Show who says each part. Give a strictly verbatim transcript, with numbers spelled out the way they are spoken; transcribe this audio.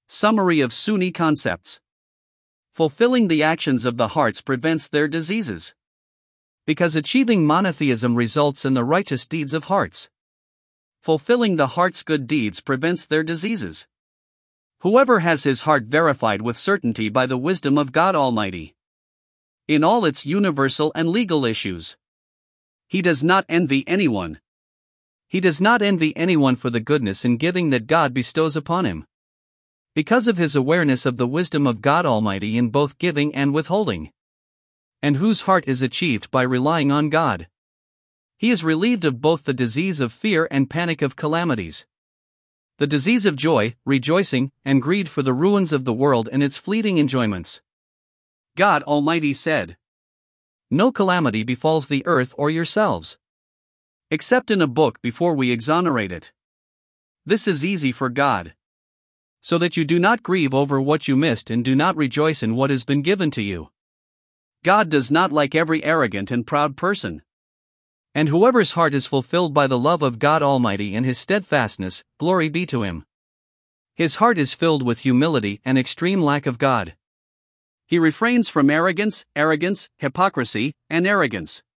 Speaker 1: Summary of Sunni concepts. Fulfilling the actions of the hearts prevents their diseases. Because achieving monotheism results in the righteous deeds of hearts. Fulfilling the heart's good deeds prevents their diseases. Whoever has his heart verified with certainty by the wisdom of God Almighty, in all its universal and legal issues, he does not envy anyone. He does not envy anyone for the goodness and giving that God bestows upon him, because of his awareness of the wisdom of God Almighty in both giving and withholding, and whose heart is achieved by relying on God. He is relieved of both the disease of fear and panic of calamities, the disease of joy, rejoicing, and greed for the ruins of the world and its fleeting enjoyments. God Almighty said, "No calamity befalls the earth or yourselves, except in a book before we exonerate it." This is easy for God, so that you do not grieve over what you missed and do not rejoice in what has been given to you. God does not like every arrogant and proud person. And whoever's heart is fulfilled by the love of God Almighty and his steadfastness, glory be to him. His heart is filled with humility and extreme lack of God. He refrains from arrogance, arrogance, hypocrisy, and arrogance.